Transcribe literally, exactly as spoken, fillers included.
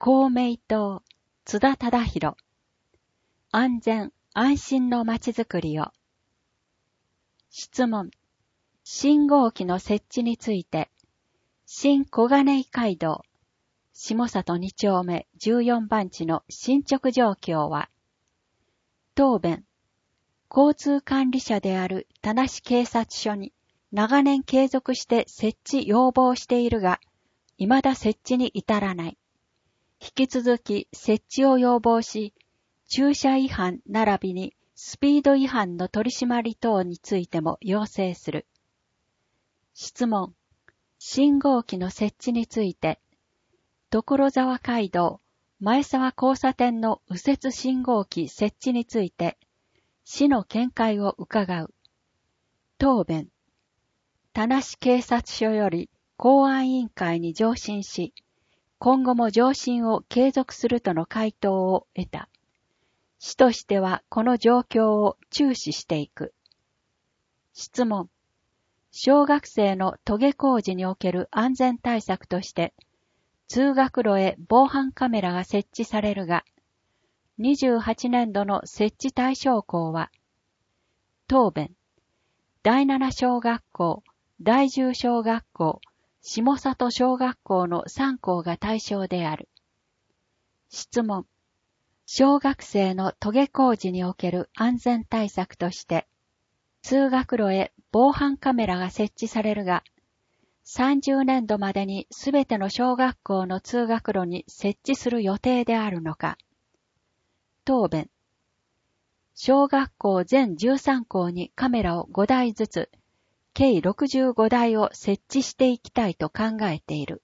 公明党、津田忠宏。安全・安心のまちづくりを。質問。信号機の設置について、新小金井街道、下里に丁目じゅうよん番地の進捗状況は、答弁。交通管理者である田無警察署に長年継続して設置要望しているが、未だ設置に至らない。引き続き設置を要望し、駐車違反並びにスピード違反の取り締まり等についても要請する。質問。信号機の設置について、所沢街道前沢交差点の右折信号機設置について、市の見解を伺う。答弁。田無警察署より公安委員会に上申し、今後も上申を継続するとの回答を得た。市としてはこの状況を注視していく。質問。小学生の登下校時における安全対策として、通学路へ防犯カメラが設置されるが、にじゅうはちねんどの設置対象校は、答弁。第七小学校、第十小学校、下里小学校のさん校が対象である。質問。小学生の登下校時における安全対策として、通学路へ防犯カメラが設置されるが、さんじゅうねんどまでにすべての小学校の通学路に設置する予定であるのか。答弁。小学校全じゅうさん校にカメラをごだいずつ、計ろくじゅうごだいを設置していきたいと考えている。